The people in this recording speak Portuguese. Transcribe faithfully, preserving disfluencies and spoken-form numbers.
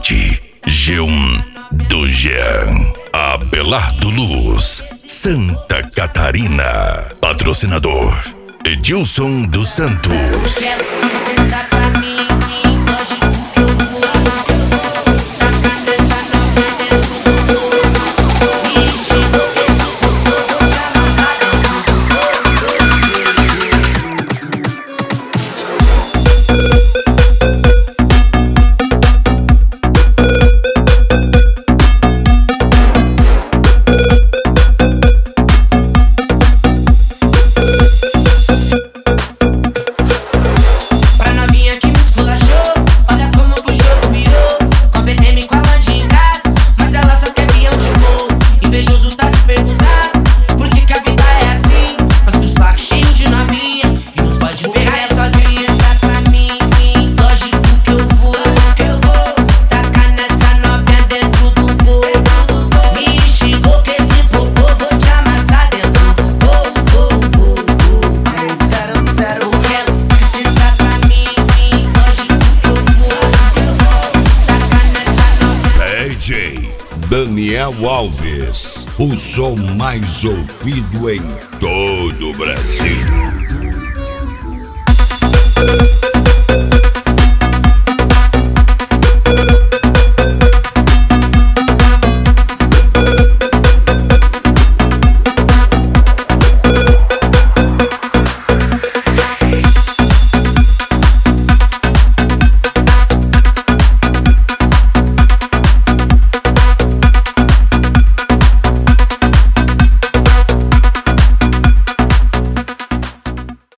Sete, G um do Jean, Abelardo Luz, Santa Catarina. Patrocinador, Edilson dos Santos. Quero se sentar pra mim, lógico que eu vou. Tacar nessa nova dentro do corpo. Me enchendo esse corpo, vou te amassar dentro do Daniel Alves, o som mais ouvido em todo o Brasil.